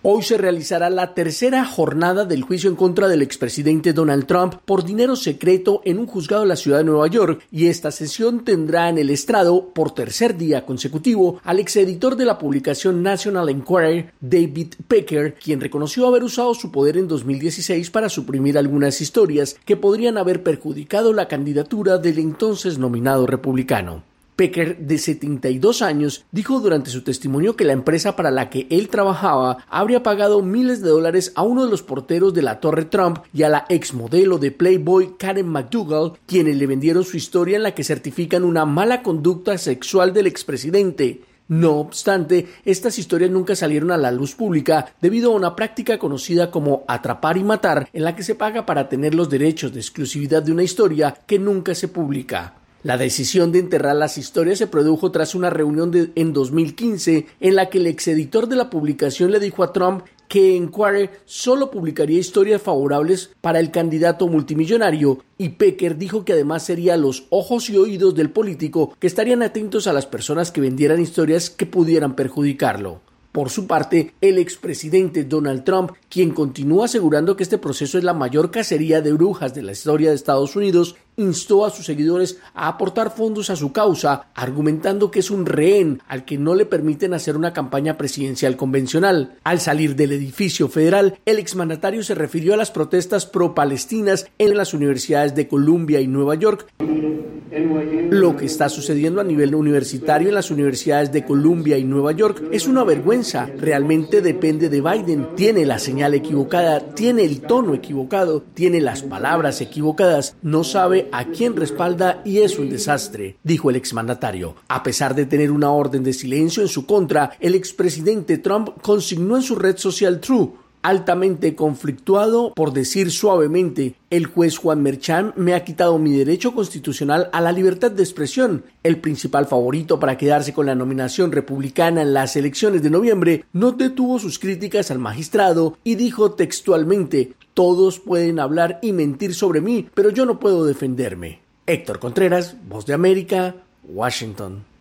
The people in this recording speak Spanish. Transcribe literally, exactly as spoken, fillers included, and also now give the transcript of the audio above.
Hoy se realizará la tercera jornada del juicio en contra del expresidente Donald Trump por dinero secreto en un juzgado de la ciudad de Nueva York, y esta sesión tendrá en el estrado por tercer día consecutivo al exeditor de la publicación National Enquirer, David Pecker, quien reconoció haber usado su poder en dos mil dieciséis para suprimir algunas historias que podrían haber perjudicado la candidatura del entonces nominado republicano. Pecker, de setenta y dos años, dijo durante su testimonio que la empresa para la que él trabajaba habría pagado miles de dólares a uno de los porteros de la Torre Trump y a la exmodelo de Playboy Karen McDougal, quienes le vendieron su historia en la que certifican una mala conducta sexual del expresidente. No obstante, estas historias nunca salieron a la luz pública debido a una práctica conocida como atrapar y matar, en la que se paga para tener los derechos de exclusividad de una historia que nunca se publica. La decisión de enterrar las historias se produjo tras una reunión de, en dos mil quince en la que el exeditor de la publicación le dijo a Trump que Enquirer solo publicaría historias favorables para el candidato multimillonario, y Pecker dijo que además sería los ojos y oídos del político que estarían atentos a las personas que vendieran historias que pudieran perjudicarlo. Por su parte, el expresidente Donald Trump, quien continúa asegurando que este proceso es la mayor cacería de brujas de la historia de Estados Unidos, instó a sus seguidores a aportar fondos a su causa, argumentando que es un rehén al que no le permiten hacer una campaña presidencial convencional. Al salir del edificio federal, el exmandatario se refirió a las protestas pro-palestinas en las universidades de Columbia y Nueva York. Lo que está sucediendo a nivel universitario en las universidades de Columbia y Nueva York es una vergüenza. Realmente depende de Biden. Tiene la señal equivocada, tiene el tono equivocado, tiene las palabras equivocadas, no sabe a quién respalda y es un desastre, dijo el exmandatario. A pesar de tener una orden de silencio en su contra, el expresidente Trump consignó en su red social True, altamente conflictuado, por decir suavemente: el juez Juan Merchan me ha quitado mi derecho constitucional a la libertad de expresión. El principal favorito para quedarse con la nominación republicana en las elecciones de noviembre no detuvo sus críticas al magistrado y dijo textualmente: todos pueden hablar y mentir sobre mí, pero yo no puedo defenderme. Héctor Contreras, Voz de América, Washington.